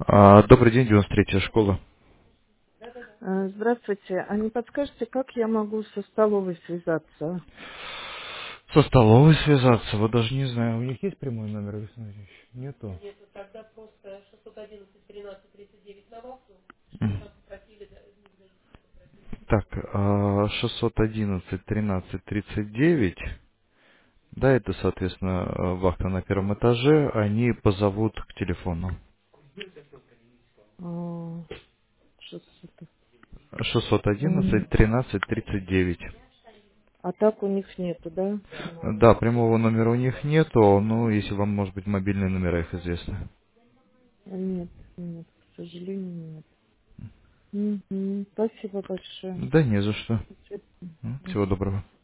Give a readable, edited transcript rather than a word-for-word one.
Добрый день, 93-я школа. Здравствуйте. А не подскажете, как я могу со столовой связаться? Со столовой связаться, вот даже не знаю, у них есть прямой номер, Александр Ильич? Нету. М. Так, 611 13 39, да, это, соответственно, вахта на первом этаже, они позовут к телефону. А, что-то. 611 13 39. А так у них нету, да? Да, прямого номера у них нету, но если вам, может быть, мобильные номера их известны. Нет, нет, к сожалению, нет. Спасибо большое. Да не за что. До свидания. Всего доброго.